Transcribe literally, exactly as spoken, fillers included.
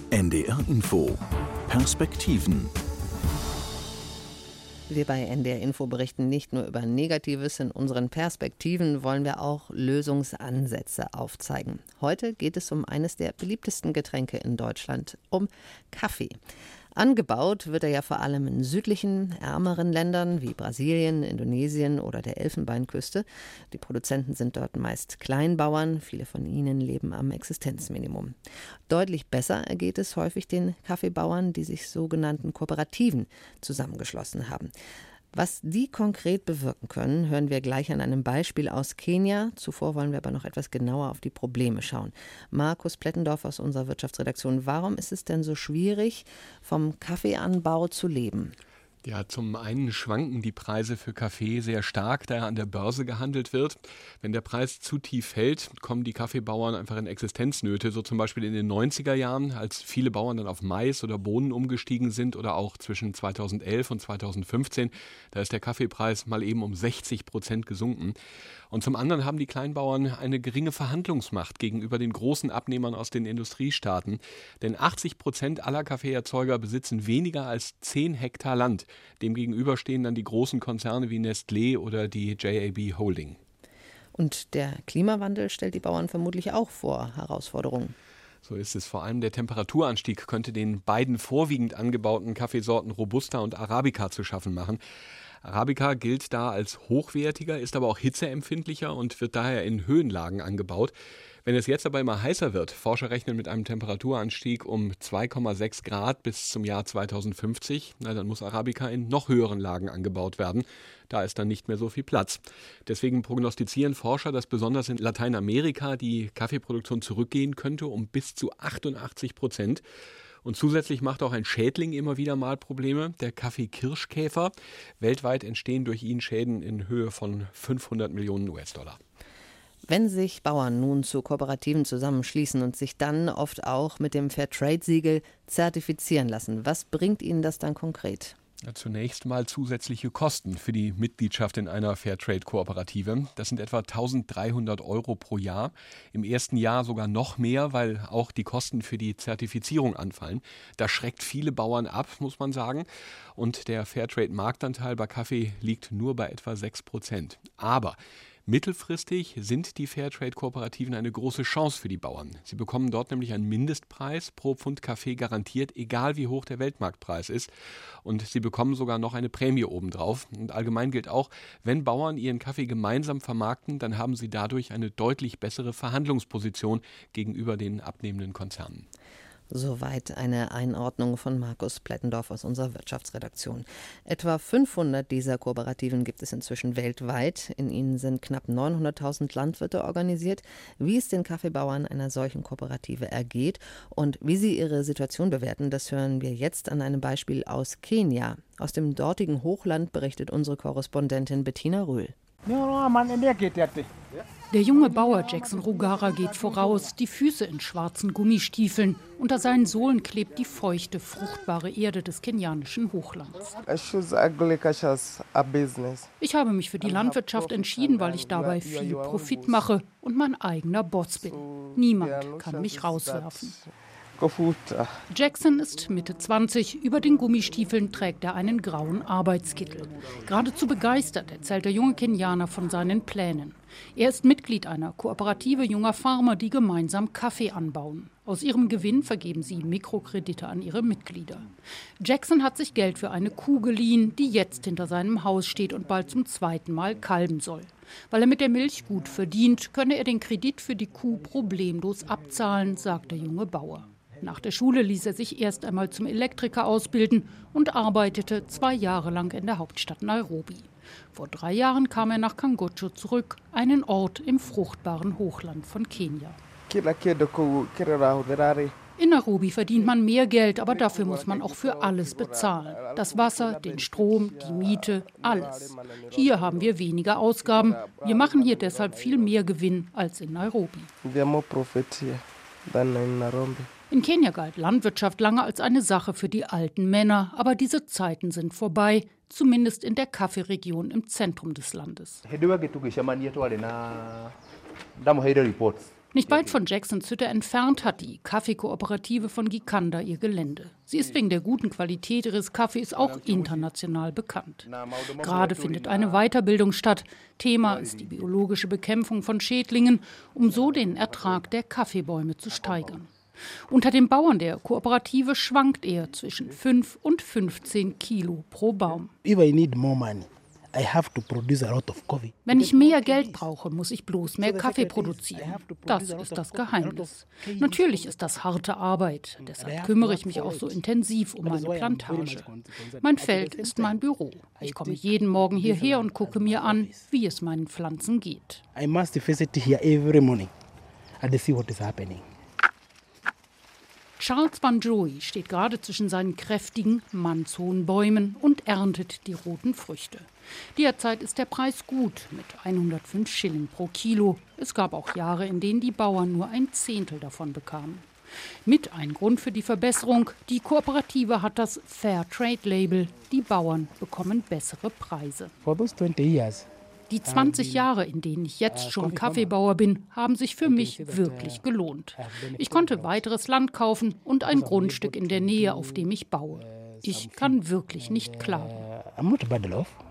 N D R Info Perspektiven. Wir bei N D R Info berichten nicht nur über Negatives, in unseren Perspektiven wollen wir auch Lösungsansätze aufzeigen. Heute geht es um eines der beliebtesten Getränke in Deutschland, um Kaffee. Angebaut wird er ja vor allem in südlichen, ärmeren Ländern wie Brasilien, Indonesien oder der Elfenbeinküste. Die Produzenten sind dort meist Kleinbauern, viele von ihnen leben am Existenzminimum. Deutlich besser ergeht es häufig den Kaffeebauern, die sich sogenannten Kooperativen zusammengeschlossen haben. Was die konkret bewirken können, hören wir gleich an einem Beispiel aus Kenia. Zuvor wollen wir aber noch etwas genauer auf die Probleme schauen. Markus Plettendorf aus unserer Wirtschaftsredaktion. Warum ist es denn so schwierig, vom Kaffeeanbau zu leben? Ja, zum einen schwanken die Preise für Kaffee sehr stark, da er an der Börse gehandelt wird. Wenn der Preis zu tief fällt, kommen die Kaffeebauern einfach in Existenznöte. So zum Beispiel in den neunziger Jahren, als viele Bauern dann auf Mais oder Bohnen umgestiegen sind, oder auch zwischen zweitausendelf und zweitausendfünfzehn. Da ist der Kaffeepreis mal eben um sechzig Prozent gesunken. Und zum anderen haben die Kleinbauern eine geringe Verhandlungsmacht gegenüber den großen Abnehmern aus den Industriestaaten. Denn achtzig Prozent aller Kaffeeerzeuger besitzen weniger als zehn Hektar Land. Demgegenüber stehen dann die großen Konzerne wie Nestlé oder die J A B Holding. Und der Klimawandel stellt die Bauern vermutlich auch vor Herausforderungen. So ist es. Vor allem der Temperaturanstieg könnte den beiden vorwiegend angebauten Kaffeesorten Robusta und Arabica zu schaffen machen. Arabica gilt da als hochwertiger, ist aber auch hitzeempfindlicher und wird daher in Höhenlagen angebaut. Wenn es jetzt aber immer heißer wird, Forscher rechnen mit einem Temperaturanstieg um zwei Komma sechs Grad bis zum Jahr zweitausendfünfzig, na, dann muss Arabica in noch höheren Lagen angebaut werden. Da ist dann nicht mehr so viel Platz. Deswegen prognostizieren Forscher, dass besonders in Lateinamerika die Kaffeeproduktion zurückgehen könnte um bis zu achtundachtzig Prozent. Und zusätzlich macht auch ein Schädling immer wieder mal Probleme, der Kaffeekirschkäfer. Weltweit entstehen durch ihn Schäden in Höhe von fünfhundert Millionen U S-Dollar. Wenn sich Bauern nun zu Kooperativen zusammenschließen und sich dann oft auch mit dem Fairtrade-Siegel zertifizieren lassen, was bringt ihnen das dann konkret? Ja, zunächst mal zusätzliche Kosten für die Mitgliedschaft in einer Fairtrade-Kooperative. Das sind etwa eintausenddreihundert Euro pro Jahr. Im ersten Jahr sogar noch mehr, weil auch die Kosten für die Zertifizierung anfallen. Das schreckt viele Bauern ab, muss man sagen. Und der Fairtrade-Marktanteil bei Kaffee liegt nur bei etwa sechs Prozent. Aber mittelfristig sind die Fairtrade-Kooperativen eine große Chance für die Bauern. Sie bekommen dort nämlich einen Mindestpreis pro Pfund Kaffee garantiert, egal wie hoch der Weltmarktpreis ist. Und sie bekommen sogar noch eine Prämie obendrauf. Und allgemein gilt auch, wenn Bauern ihren Kaffee gemeinsam vermarkten, dann haben sie dadurch eine deutlich bessere Verhandlungsposition gegenüber den abnehmenden Konzernen. Soweit eine Einordnung von Markus Plettendorf aus unserer Wirtschaftsredaktion. Etwa fünfhundert dieser Kooperativen gibt es inzwischen weltweit. In ihnen sind knapp neunhunderttausend Landwirte organisiert. Wie es den Kaffeebauern einer solchen Kooperative ergeht und wie sie ihre Situation bewerten, das hören wir jetzt an einem Beispiel aus Kenia. Aus dem dortigen Hochland berichtet unsere Korrespondentin Bettina Rühl. Der junge Bauer Jackson Rugara geht voraus, die Füße in schwarzen Gummistiefeln. Unter seinen Sohlen klebt die feuchte, fruchtbare Erde des kenianischen Hochlands. Ich habe mich für die Landwirtschaft entschieden, weil ich dabei viel Profit mache und mein eigener Boss bin. Niemand kann mich rauswerfen. Jackson ist Mitte zwanzig. Über den Gummistiefeln trägt er einen grauen Arbeitskittel. Geradezu begeistert erzählt der junge Kenianer von seinen Plänen. Er ist Mitglied einer Kooperative junger Farmer, die gemeinsam Kaffee anbauen. Aus ihrem Gewinn vergeben sie Mikrokredite an ihre Mitglieder. Jackson hat sich Geld für eine Kuh geliehen, die jetzt hinter seinem Haus steht und bald zum zweiten Mal kalben soll. Weil er mit der Milch gut verdient, könne er den Kredit für die Kuh problemlos abzahlen, sagt der junge Bauer. Nach der Schule ließ er sich erst einmal zum Elektriker ausbilden und arbeitete zwei Jahre lang in der Hauptstadt Nairobi. Vor drei Jahren kam er nach Kangocho zurück, einen Ort im fruchtbaren Hochland von Kenia. In Nairobi verdient man mehr Geld, aber dafür muss man auch für alles bezahlen. Das Wasser, den Strom, die Miete, alles. Hier haben wir weniger Ausgaben. Wir machen hier deshalb viel mehr Gewinn als in Nairobi. In Kenia galt Landwirtschaft lange als eine Sache für die alten Männer, aber diese Zeiten sind vorbei, zumindest in der Kaffeeregion im Zentrum des Landes. Nicht weit von Jacksons Hütte entfernt hat die Kaffeekooperative von Gikanda ihr Gelände. Sie ist wegen der guten Qualität ihres Kaffees auch international bekannt. Gerade findet eine Weiterbildung statt. Thema ist die biologische Bekämpfung von Schädlingen, um so den Ertrag der Kaffeebäume zu steigern. Unter den Bauern der Kooperative schwankt er zwischen fünf und fünfzehn Kilo pro Baum. Wenn ich mehr Geld brauche, muss ich bloß mehr Kaffee produzieren. Das ist das Geheimnis. Natürlich ist das harte Arbeit. Deshalb kümmere ich mich auch so intensiv um meine Plantage. Mein Feld ist mein Büro. Ich komme jeden Morgen hierher und gucke mir an, wie es meinen Pflanzen geht. I must visit here every morning and see what is happening. Charles Van Joey steht gerade zwischen seinen kräftigen, mannshohen Bäumen und erntet die roten Früchte. Derzeit ist der Preis gut, mit hundertfünf Schilling pro Kilo. Es gab auch Jahre, in denen die Bauern nur ein Zehntel davon bekamen. Mit ein Grund für die Verbesserung: die Kooperative hat das Fair Trade Label. Die Bauern bekommen bessere Preise. For those twenty years. Die zwanzig Jahre, in denen ich jetzt schon Kaffeebauer bin, haben sich für mich wirklich gelohnt. Ich konnte weiteres Land kaufen und ein Grundstück in der Nähe, auf dem ich baue. Ich kann wirklich nicht klagen. I'm not bad off.